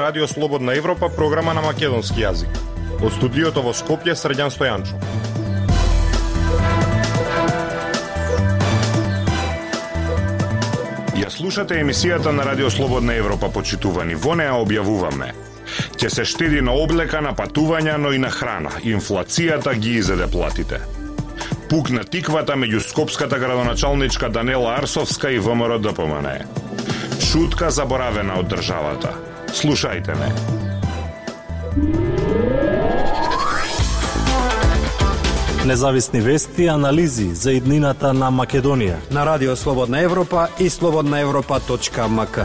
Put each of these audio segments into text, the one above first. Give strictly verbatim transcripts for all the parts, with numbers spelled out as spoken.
Радио Слободна Европа, програма на македонски јазик. Од студиото во Скопје, Срđan Стојанчо. Ја слушате емисијата на Радио Слободна Европа, почитувани. Во неа објавуваме: ќе се штеди на облека, на патувања, но и на храна. Инфлацијата ги изеде платите. Пукна тиквата меѓу скопската градоначалничка Данела Арсовска и ВМРО Д П М Н. Шутка заборавена од државата. Слушајте ме. Независни вести и анализи за иднината на Македонија на Радио Слободна Европа и слободна европа точка м к.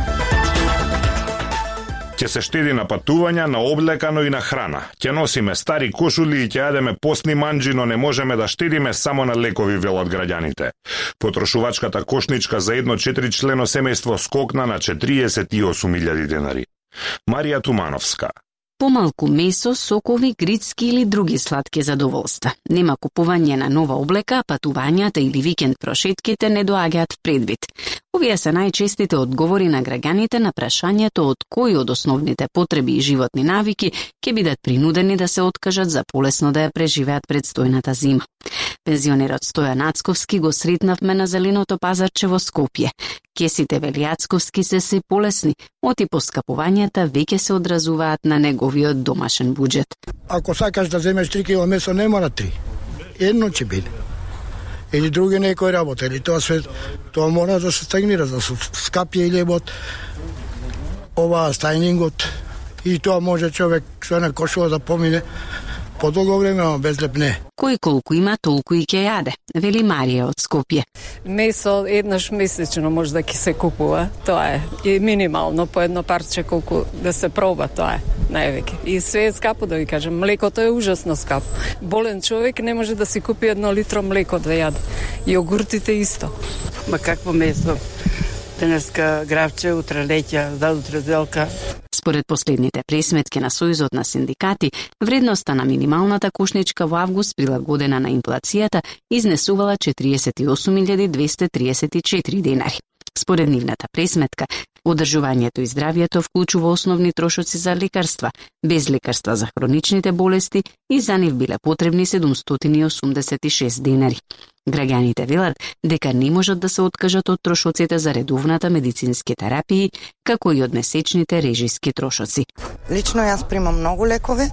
Ќе се штеди на патувања, на облека, но и на храна. Ќе носиме стари кошули и ќе јадеме постни манџи, но не можеме да штедиме само на лекови, велат граѓаните. Потрошувачката кошничка за едно четиричлено семејство скокна на четириесет и осум илјади денари. Марија Тумановска. Помалку месо, сокови, грицки или други сладки задоволства. Нема купување на нова облека, патувањата или викенд прошетките не доаѓаат в предвид. Овие се најчестите одговори на граѓаните на прашањето од кои од основните потреби и животни навики ќе бидат принудени да се откажат за полесно да ја преживеат предстојната зима. Пензионерот Стојан Ацковски го сретнавме на зеленото пазарче во Скопје. Кесите, вели Ацковски, се се полесни, оти поскапувањата веќе се одразуваат на неговиот домашен буџет. Ако сакаш да земеш три кило месо, не мора три. Едно ќе биде. Или други некој работа, или тоа све, тоа мора да се стагнира, да се скапје или лебот, ова стајнингот, и тоа може човек со една кошула да помине подолго време, ама без леп не. Кој колку има, толку и ќе јаде, вели Марија од Скопје. Месо еднаш месечно може да ќе се купува, тоа е. И минимално по едно парче колку да се проба, тоа е највеќе. И све е скапо, да ви кажам. Млекото е ужасно скапо. Болен човек не може да си купи едно литро млеко да јаде. Јогуртите исто. Ма какво месо? Денеска гравче, утре леќа, задутре зелка. Според последните пресметки на Сојузот на синдикати, вредноста на минималната кошничка во август, прилагодена на инфлацијата, изнесувала четириесет и осум илјади двесте триесет и четири денари. Според нивната пресметка, одржувањето и здравјето вклучува основни трошоци за лекарства, без лекарства за хроничните болести и за нив биле потребни седумстотини и осумдесет и шест денари. Граѓаните велат дека не можат да се откажат од трошоците за редовната медицински терапии, како и од месечните режиски трошоци. Лично јас примам многу лекови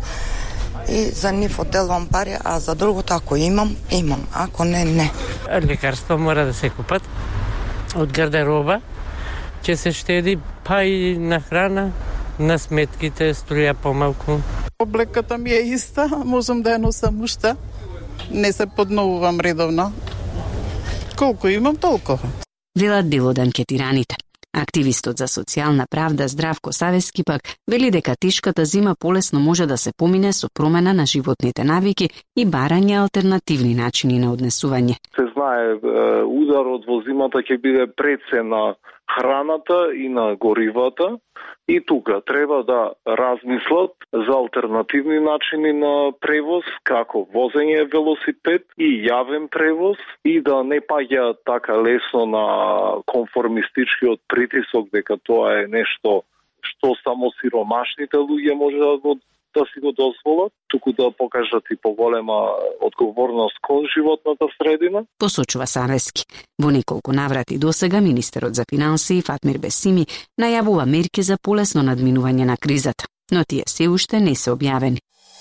и за нив одделувам пари, а за другото ако имам, имам, ако не, не. Лекарства мора да се купат од гардероба, ќе се штеди, па и на храна, на сметките струја помалку. Облеката ми е иста, можам да ја носам уште. Не се подновувам редовно. Колку имам, толку. Велат белоданкетираните. Активистот за социјална правда Здравко Савески пак вели дека тешката зима полесно може да се помине со промена на животните навики и барање алтернативни начини на однесување. Се знае, ударот во зимата ќе биде пред се на храната и на горивата, и тука треба да размислат за алтернативни начини на превоз, како возење велосипед и јавен превоз, и да не паѓа така лесно на конформистичкиот притисок дека тоа е нешто што само сиромашните луѓе може да го да си го дозволат, туку да покажат и поголема одговорност кон животната средина. Посочува Савески. Во неколку наврати досега министерот за финансии Фатмир Бесими најавува мерки за полесно надминување на кризата, но тие се уште не се објавени.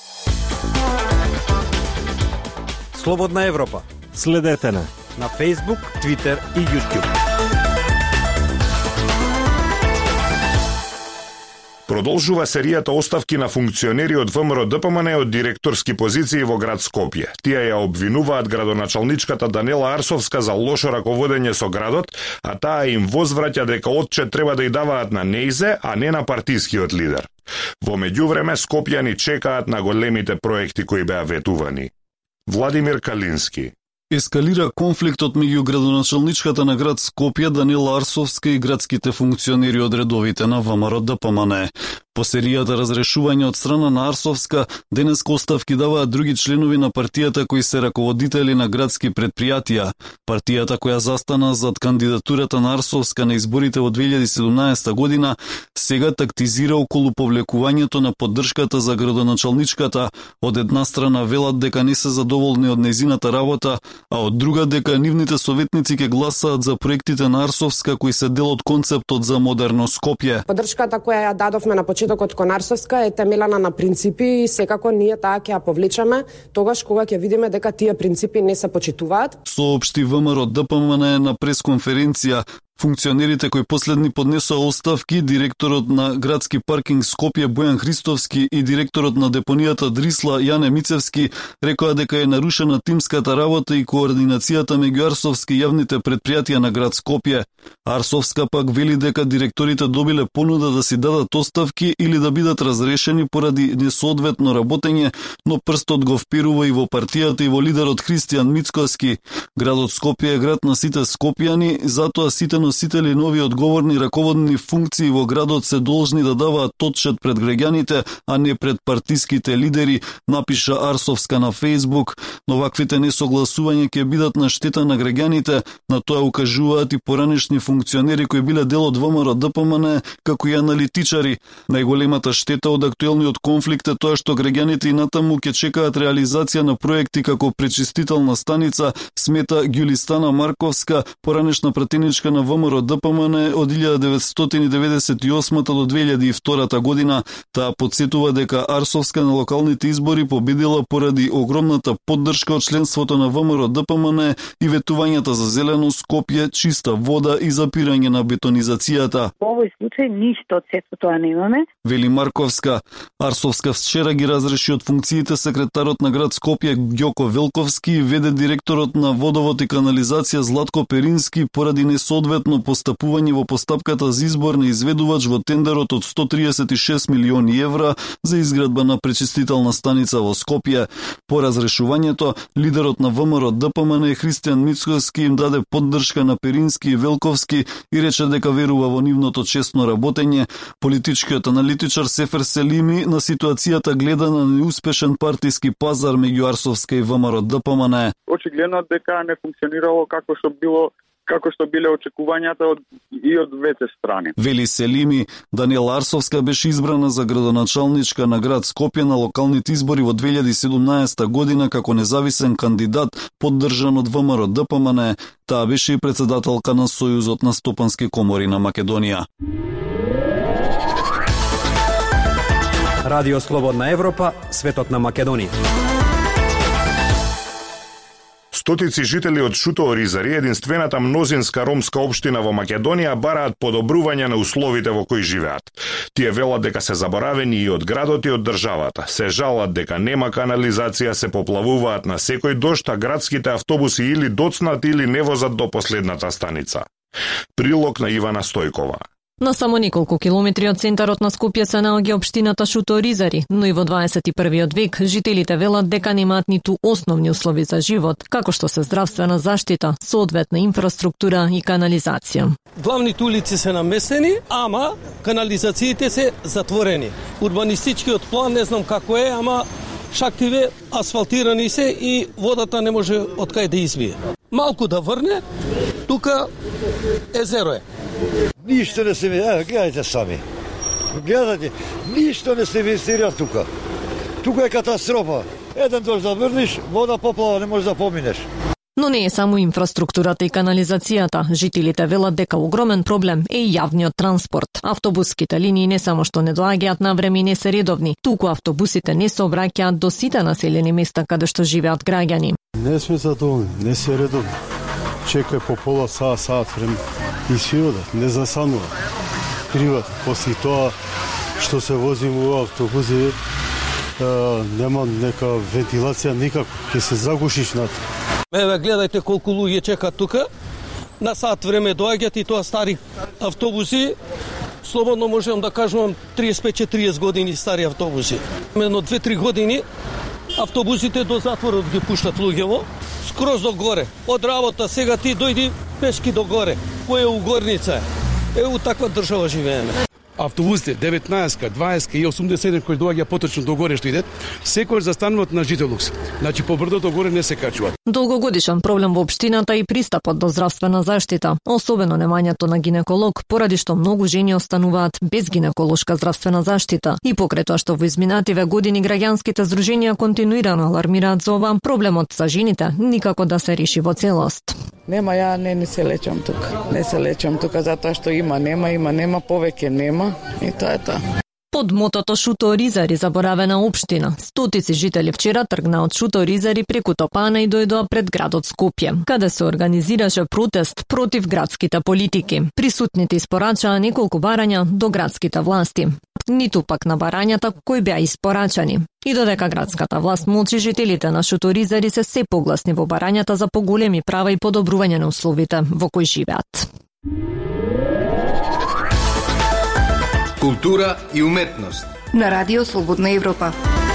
Слободна Европа. Следете на на Facebook, Twitter и YouTube. Продолжува серијата оставки на функционери од ВМРО Д П М Н од директорски позиции во град Скопје. Тие ја обвинуваат градоначалничката Данела Арсовска за лошо раководење со градот, а таа им возвраќа дека отчет треба да ја даваат на нејзе, а не на партискиот лидер. Во меѓувреме скопјани чекаат на големите проекти кои беа ветувани. Владимир Калински. Ескалира конфликтот меѓу градоначалничката на град Скопје Данела Арсовска и градските функционери од редовите на ВМРО Д П М Н. По серијата разрешување од страна на Арсовска, денеска оставки даваат други членови на партијата кои се раководители на градски предпријатија. Партијата која застана зад кандидатурата на Арсовска на изборите во две илјади и седумнаесета година, сега тактизира околу повлекувањето на поддршката за градоначалничката. Од една страна велат дека не се задоволни од нејзината работа, а од друга дека нивните советници ќе гласаат за проектите на Арсовска кои се дел од концептот за модерно Скопје. Поддршката која ја дадовме на почетокот кон Арсовска е темелана на принципи и секако ние таа ќе ја повлечеме тогаш кога ќе видиме дека тие принципи не се почитуваат. Соопшти ВМРО ДПМН на пресконференција. Функционерите кои последни поднесоа оставки, директорот на градски паркинг Скопје Бојан Христовски и директорот на депонијата Дрисла Јане Мицевски, рекоа дека е нарушена тимската работа и координацијата меѓу Арсовски и јавните предпријатија на град Скопје. Арсовска пак вели дека директорите добиле понуда да си дадат оставки или да бидат разрешени поради несоодветно работење, но прстот го впирува и во партијата и во лидерот Христијан Мицковски. Градот Скопје е град на сите скопјани, затоа сите носители нови одговорни раководни функции во градот се должни да даваат отчет пред граѓаните, а не пред партиските лидери, напиша Арсовска на Фејсбук, но ваквите несогласувања ќе бидат на штета на граѓаните, на тоа укажуваат и поранешни функционери кои биле дел од ВМРО ДПМН, како и аналитичари. Најголемата штета од актуелниот конфликт е тоа што граѓаните и натаму ќе чекаат реализација на проекти како пречистителна станица, смета Ѓулистана Марковска, поранешна пратеничка на ВМРО ДПМН од илјада деветстотини деветдесет и осмата до две илјади и втората година. Таа потсетува дека Арсовска на локалните избори победила поради огромната поддршка од членството на ВМРО ДПМН и ветувањата за зелено Скопје, чиста вода и запирање на бетонизацијата. Во овој случај ништо од сето тоа немаме. Вели Марковска. Арсовска вчера ги разреши од функциите секретарот на град Скопје Ѓоко Велковски и веде директорот на водовод и канализација Златко Перински поради несоодветно постапување во постапката за избор на изведувач во тендерот од сто триесет и шест милиони евра за изградба на пречистителна станица во Скопје. По разрешувањето, лидерот на ВМРО ДПМН Христијан Мицковски им даде поддршка на Перински и Велковски и рече дека верува во нивното честно работење. Политичкиот аналитичар Сефер Селими на ситуацијата гледа на неуспешен партиски пазар меѓу Арсовска и ВМРО ДПМН. Очигледно дека не функционирало како што било како што биле очекувањата од, и од двете страни. Вели Селими, Даниела Арсовска беше избрана за градоначалничка на град Скопје на локалните избори во две илјади и седумнаесета година како независен кандидат, поддржан од ВМРО ДПМН. Таа беше и председателка на Сојузот на стопански комори на Македонија. Радио Слободна Европа, светот на Македонија. Стотици жители од Шуто Оризари, единствената мнозинска ромска општина во Македонија, бараат подобрување на условите во кои живеат. Тие велат дека се заборавени и од градот и од државата. Се жалат дека нема канализација, се поплавуваат на секој дожд, а градските автобуси или доцнат или не возат до последната станица. Прилог на Ивана Стојкова. На само неколку километри од центарот на Скопје се наоѓа општината Шуто Оризари, но и во дваесет и првиот век жителите велат дека немаат ниту основни услови за живот, како што се здравствена заштита, соодветна инфраструктура и канализација. Главните улици се наместени, ама канализациите се затворени. Урбанистичкиот план не знам како е, ама шактиве асфалтирани се и водата не може од кај да избие. Малку да врне, тука езеро е. Ништо не се ми, ево, гледайте сами. Гледате, ништо не се инвестира тука. Тука е катастрофа. Еден дожд да врниш, вода поплава, не можеш да поминеш. Но не е само инфраструктурата и канализацијата. Жителите велат дека огромен проблем е и јавниот транспорт. Автобуските линии не само што не доаѓаат на време и не се редовни, туку автобусите не се обраќаат до сите населени места каде што живеат граѓани. Не сме задоволни, не се редовни. Чекај по пола саат, саат време. И си одат, не засанува. Криват, после тоа што се возим во автобуси, нема нека вентилација никако, ќе се загушиш над. Еве, гледајте колку луѓе чекаат тука. На саат време доаѓаат и тоа стари автобуси. Слободно можам да кажувам триесет и пет до четириесет години стари автобуси. Едно две-три години автобусите до затворот ги пуштат луѓево, скроз до горе. Од работа сега ти дојди пешки до горе. Кој е у горница? Е, у таква држава живееме. автобусите деветнаесетка, дваесетка и осумдесет кои доаѓа поточно до горе што идат, секојаш застануваат на Жителукс. Значи по брдото горе не се качуваат. Долгогодишен проблем во општината и пристапот до здравствена заштита, особено немањето на гинеколог, поради што многу жени остануваат без гинеколошка здравствена заштита. И покрај тоа што во изминативе години граѓанските здруженија континуирано алармираат за ова, проблемот за жените никако да се реши во целост. Нема, ја не, не се лечам тука. Не се лечам тука затоа што има, нема, има, нема, повеќе нема и тоа е тоа. Под мотото Шуто Ризари заборавена општина, стотици жители вчера тргна од Шуто Ризари преку Топана и дојдоа пред градот Скопје, каде се организираше протест против градските политики. Присутните испорачаа неколку барања до градските власти, ниту пак на барањата кои беа испорачани. И додека градската власт молчи, жителите на Шуто Ризари се се погласни во барањата за поголеми права и подобрување на условите во кои живеат. Култура и уметност на Радио Слободна Европа.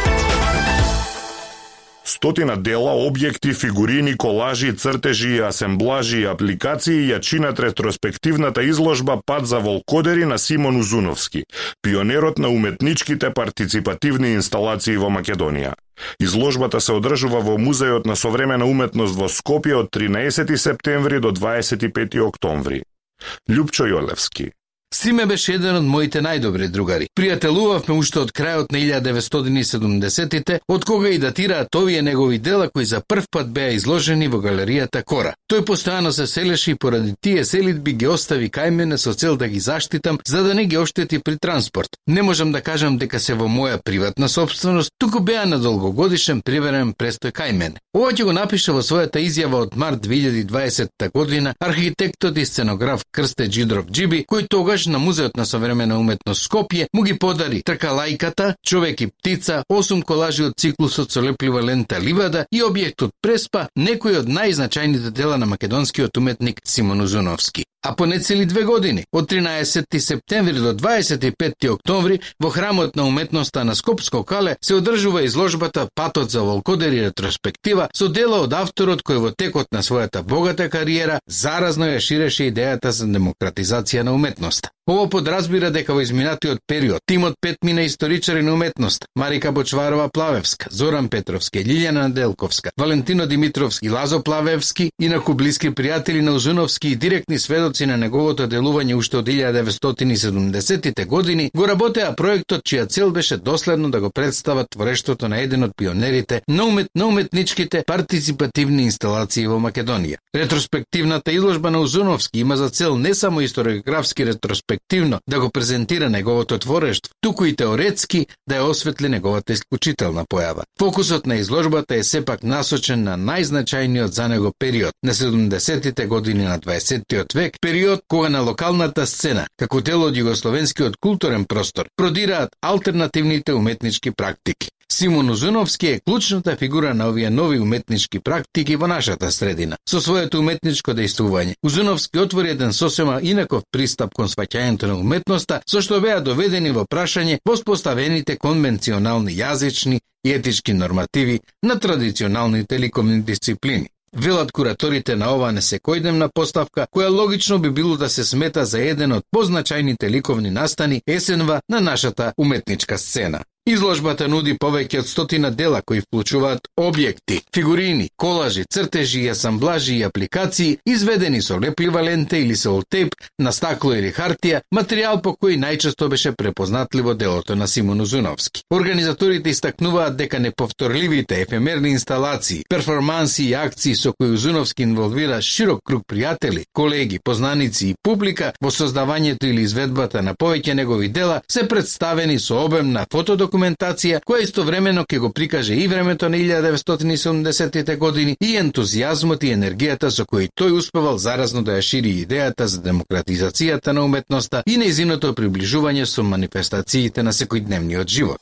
Стотина дела, објекти, фигурини, колажи, цртежи и асемблажи и апликации ја чинат ретроспективната изложба Пат за волкодери на Симон Узуновски, пионерот на уметничките партиципативни инсталации во Македонија. Изложбата се одржува во Музејот на современа уметност во Скопје од тринаесети септември до дваесет и пети октомври. Љупчо Јолевски. Симе беше еден од моите најдобри другари. Пријателувавме уште од крајот на илјада деветстотини и седумдесетите, од кога и датираат овие негови дела кои за прв пат беа изложени во галеријата Кора. Тој постојано се селеше и поради тие селидби ги остави кај мене со цел да ги заштитам, за да не ги оштети при транспорт. Не можам да кажам дека се во моја приватна собственост, туку беа на долгогодишен привремен престој кај мене. Ова ќе го напише во својата изјава од март две илјади и дваесетта година архитектот и сценограф Крсте Джидров Джиби, кој тогаш на Музеот на современа уметност Скопје му ги подари Тркалајката, Човек и птица, осум колажи од циклусот со леплива лента Ливада и објектот Преспа, некои од најзначајните дела на македонскиот уметник Симон Узуновски. А по нецели две години, од тринаесети септември до дваесет и пети октомври, во Храмот на уметноста на Скопско кале се одржува изложбата Патот за волкодери ретроспектива со дела од авторот кој во текот на својата богата кариера заразно ја ширеше идејата за демократизација на уметноста. Ово подразбира дека во изминатиот период тимот петмина историчари на уметност, Марика Бочварова Плавевска, Зоран Петровски, Лилјана Делковска, Валентино Димитровски, Лазо Плавевски, инаку блиски пријатели на Узуновски и директни сведоци на неговото делување уште од илјада деветстотини и седумдесетите години, го работеа проектот чија цел беше доследно да го представат творештото на еден од пионерите на, умет, на уметничките партиципативни инсталации во Македонија. Ретроспективната изложба на Узуновски има за цел не само историографски ретроспективно да го презентира неговото творештво, туку и теоретски да ја осветли неговата исклучителна појава. Фокусот на изложбата е сепак насочен на најзначајниот за него период, на седумдесетите години на дваесеттиот век, период кога на локалната сцена, како дел од југословенскиот културен простор, продираат алтернативните уметнички практики. Симон Узуновски е клучната фигура на овие нови уметнички практики во нашата средина. Со своето уметничко дејствување, Узуновски отвори еден сосема инаков пристап кон сваќањето на уметноста, со што беа доведени во прашање воспоставените конвенционални јазични и етички нормативи на традиционалните ликовни дисциплини. Велат кураторите на оваа несекојдневна поставка, која логично би било да се смета за еден од позначајните ликовни настани есенва на нашата уметничка сцена. Изложбата нуди повеќе од стотина дела кои вклучуваат објекти, фигурини, колажи, цртежи и асамблажи и апликации изведени со леплива лента или селотейп на стакло или хартија, материјал по кој најчесто беше препознатливо делото на Симон Узуновски. Организаторите истакнуваат дека неповторливите ефемерни инсталации, перформанси и акции со кои Узуновски инволвира широк круг пријатели, колеги, познаници и публика во создавањето или изведбата на повеќе негови дела се представени со обемна фотодокументација документација која истовремено ќе го прикаже и времето на илјада деветстотини и седумдесетите години и ентузијазмот и енергијата со кој тој успевал заразно да ја шири идејата за демократизацијата на уметноста и нејзиното приближување со манифестациите на секојдневниот живот.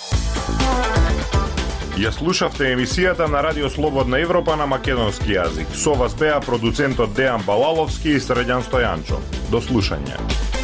Ја слушавте емисијата на Радио Слободна Европа на македонски јазик. Со вас беа продуцентот Дејан Балаловски и Средјан Стојанчо. До слушање.